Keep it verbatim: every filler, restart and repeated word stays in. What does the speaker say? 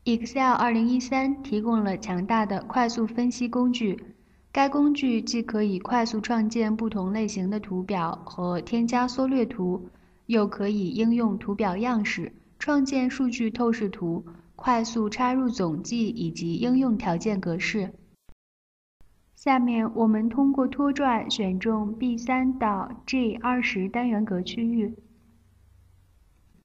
Excel 二零一三提供了强大的快速分析工具，该工具既可以快速创建不同类型的图表和添加缩略图，又可以应用图表样式创建数据透视图，快速插入总计以及应用条件格式。下面我们通过拖拽选中 B 三到 G 二十单元格区域，